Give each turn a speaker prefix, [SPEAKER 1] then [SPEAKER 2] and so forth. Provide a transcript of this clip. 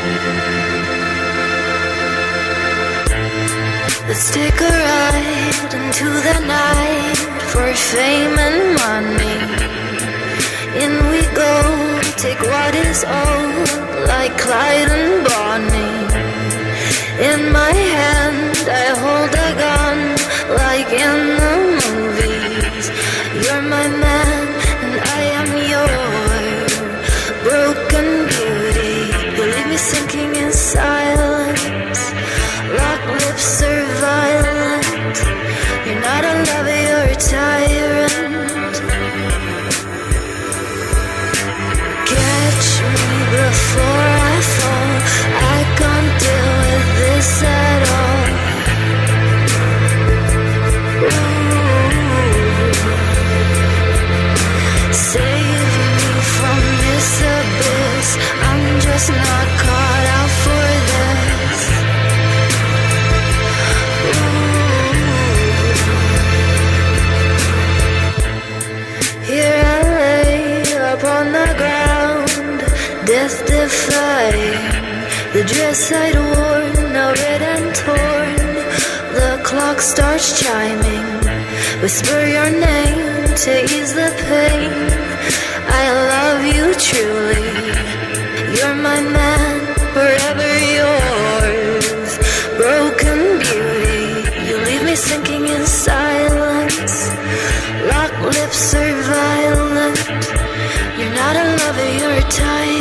[SPEAKER 1] Let's take a ride into the night for fame and money. In we go, take what is owed, like Clyde and Bonnie. In my hand I hold a gun, like in the movies. You're my man and I am your broken beauty. You leave me sinking in silence, locked lips are violent. You're not a lover, you're a tyrant. Catch me before I fall, I can't deal with this at all. Save me from this abyss, I'm just not caught out for this. Here I lay upon the ground, death defying. The dress I'd worn, now red and torn. The clock starts chiming. Whisper your name to ease the pain. I love you truly. You're my man, forever yours. Broken beauty, you leave me sinking in silence. Locked lips are violent. You're not a lover, you're a tyrant.